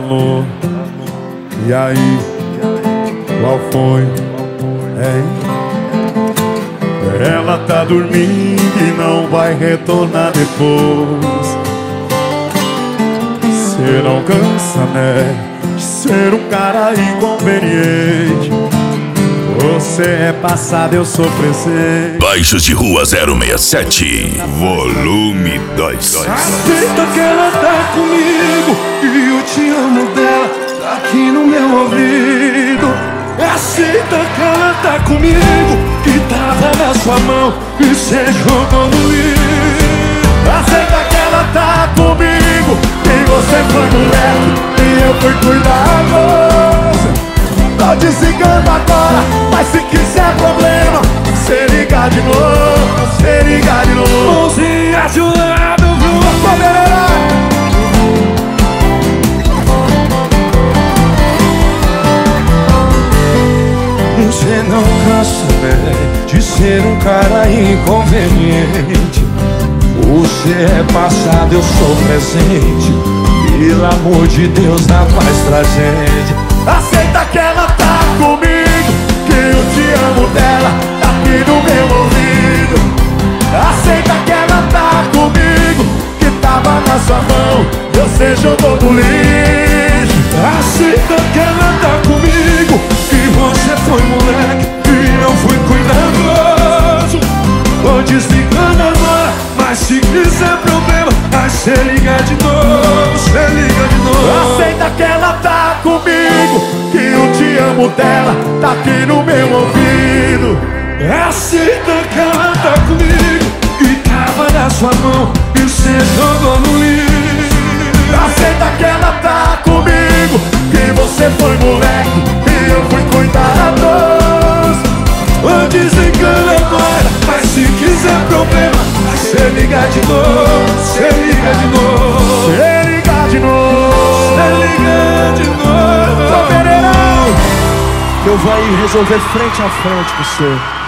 Alô, e aí, qual foi? Ela tá dormindo e não vai retornar depois. Cê não cansa, né, de ser um cara inconveniente. Você é passado, eu sou presente. Baixos de Rua 067, volume 2. Aceita que ela tá comigo e eu te amo dela, tá aqui no meu ouvido. Aceita que ela tá comigo, que tava na sua mão e cê jogou no lixo. Aceita que ela tá comigo, e você foi moleque e eu fui cuidadoso. Tô desligando agora, mas se quiser problema, cê liga de novo, cê liga de novo. Mãozinha de um lado, Você não cansa, né, de ser um cara inconveniente. Você é passado, eu sou presente. Pelo amor de Deus, dá paz pra gente. Aceita que ela tá comigo, que eu te amo dela, tá aqui no meu ouvido. Aceita que ela tá comigo, que tava na sua mão, você jogou no lixo. Aceita que ela tá comigo, que você foi moleque e eu fui cuidadoso. Tô desligando agora, mas se quiser problema, aí cê liga de novo, cê liga de novo. Aceita que ela tá comigo, que eu te amo dela, tá aqui no meu ouvido. Aceita que ela tá comigo, que tava na sua mão e cê jogou no lixo. Aceita que ela tá comigo, que você foi moleque e eu fui cuidadoso. Tô desligando agora, mas se quiser problema, aí cê liga de novo, cê liga de novo, Cê liga de novo, cê liga de novo. Sou Pereirão. Eu vou aí resolver frente a frente com você.